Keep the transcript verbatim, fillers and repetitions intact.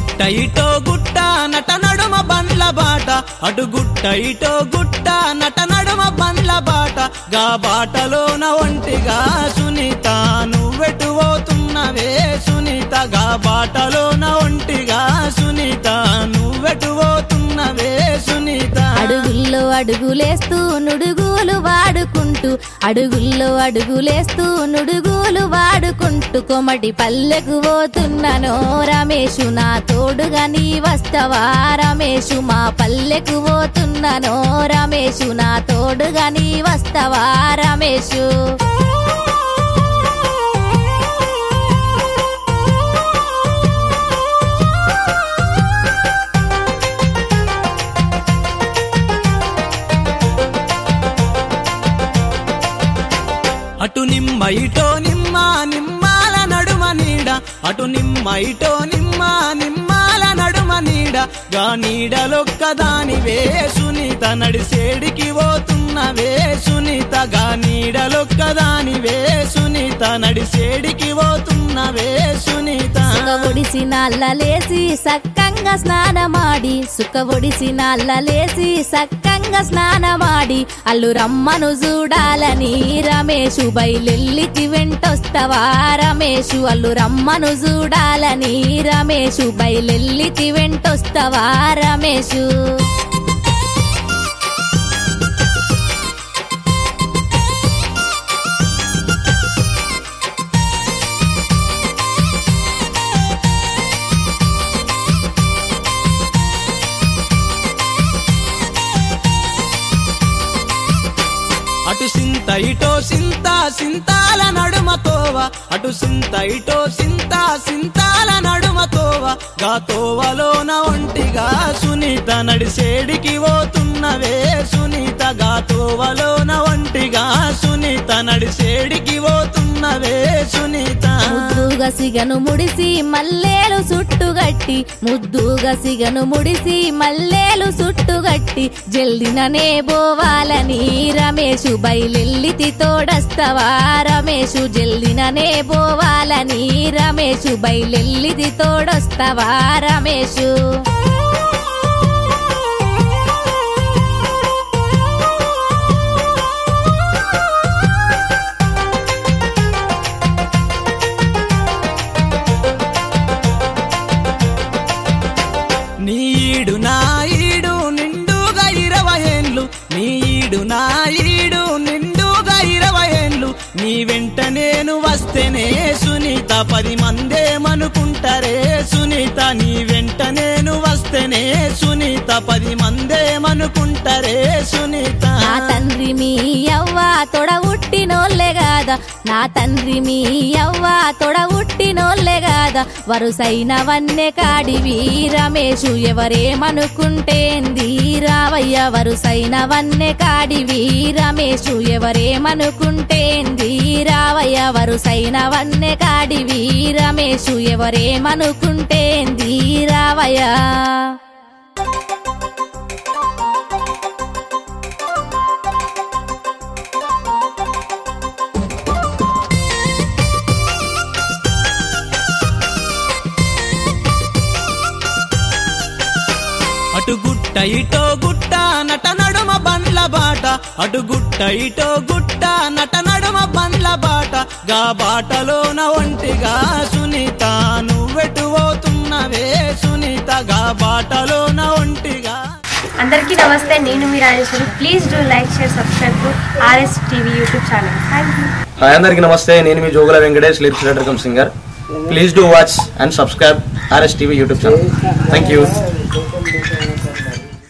గుట్ట ఇటో గుట్ట నట నడుమ బండ్ల బాట అటు గుట్ట ఇటో గుట్ట నట నడుమ బండ్ల బాట గా బాటలోన ఒంటిగా సునీత నువ్వెటు పోతున్నవే సునీత గా బాటలోన ఒంటిగా సునీత నువ్వెటు పోతున్నవే సునీత అడుగుల్లో అడుగులేస్తూ నుడుగులు వాడుకుంటూ అడుగుల్లో అడుగులేస్తూ నుడుగులు వాడుకుంటూ కొమటి పల్లెకు పోతున్నానో రమేషు నా తోడుగా నీ వస్తవా రమేషు మా పల్లెకు పోతున్నానో రమేషు నా తోడుగా నీ వస్తవా రమేషు అటు నిమ్మ ఇటో నిమ్మ నిమ్మాల నడుమ నీడ అటు నిమ్మ ఇటో నిమ్మ నిమ్మాల నడుమ నీడ గా నీడలొక్కదానివే సునీత నడిసేడికి పోతున్నవే సునీత గా నీడలొక్కదానివే సునీత నడిసేడికి పోతున్నవే సునీత సుఖ ఒడిసి నాళ్ళలేసి సక్కంగా స్నానమాడి సుఖ ఒడిసి నాళ్ళలేసి సక్కంగా స్నానమాడి అల్లు రమ్మను చూడాలని రమేషు బయలెల్లికి వెంటొస్తవా రమేషు అల్లు రమ్మను చూడాలని రమేషు బయలెల్లికి వెంటొస్తవా రమేషు అటు సింత ఇటో సింత సింతాల నడుమ తోవ అటు సింత ఇటో సింత సింతాల నడుమ తోవ గా తోవలోన ఒంటిగా సునీత నడిసేడికి పోతున్నవే సునీత గా తోవలోన ఒంటిగా సునీత నడిసేడికి పోతున్నవే సునీత ముద్దుగా సిగను ముడిసి మల్లేలు సుట్టుగట్టి ముద్దుగా సిగను ముడిసి మల్లేలు సుట్టుగట్టి జల్దిననే పోవాలని రమేషు బయలెల్లితి తోడస్తవా రమేషు జల్దిననే పోవాలని రమేషు బయలెల్లితి తోడొస్తవా రమేషు నీ ఈడు నా ఈడు నిండుగా ఇరవై ఏండ్లు నీ ఈడు నా ఈడు నిండుగా ఇరవై ఏండ్లు నీ వెంట నేను వస్తేనే సునీత పది మందేమనుకుంటారే సునీత నీ వెంట నేను వస్తేనే సునీత పది మందేమనుకుంటారే సునీత నా తండ్రి మీ యవ్వ తొడ ఉట్టినోళ్ళే గాదా నా తండ్రి మీ యవ్వ తొడ ఉట్టినోళ్ళే గాదా వరుసైన వన్నె కాడివి రమేషు ఎవరేమనుకుంటేంది రావయ్య వరుసైన వన్నె కాడివి రమేషు ఎవరేమనుకుంటేంది రావయ్య వరుసైన వన్నె కాడివి రమేషు ఎవరేమనుకుంటేంది రావయ్య అటు గుట్ట ఇటో గుట్ట నట నడుమ బండ్ల బాట అటు గుట్ట ఇటో గుట్ట నట నడుమ బండ్ల బాట గా బాటలోన ఒంటిగా సునీత నువ్వెటు పోతున్నవే సునీత గా బాటలోన ఒంటిగా అందరికీ నమస్తే నేను మీ Rajeshwari please do like share subscribe to RS TV YouTube channel thank you hi అందరికీ నమస్తే నేను మీ Jogula Venkatesh lyrics writer cum singer please do watch and subscribe RS TV YouTube channel thank you